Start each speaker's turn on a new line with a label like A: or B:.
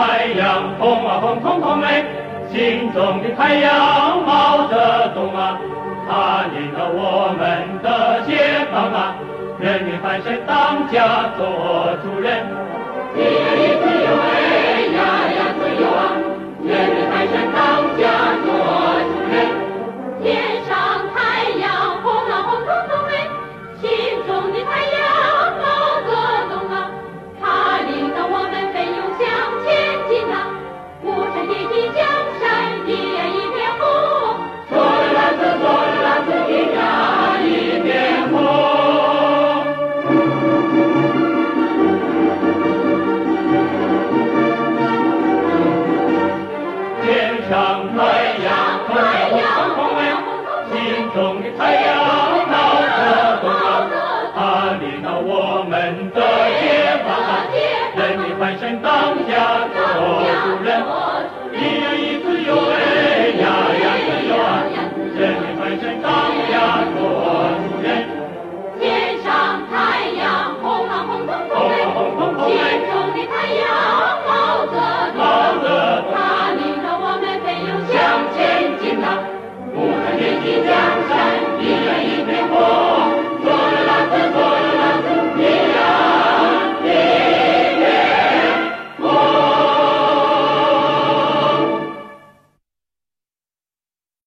A: 太阳，红啊红彤彤哎，心中的太阳冒着动啊，它引导我们的解放啊，人民凡事当家做主人。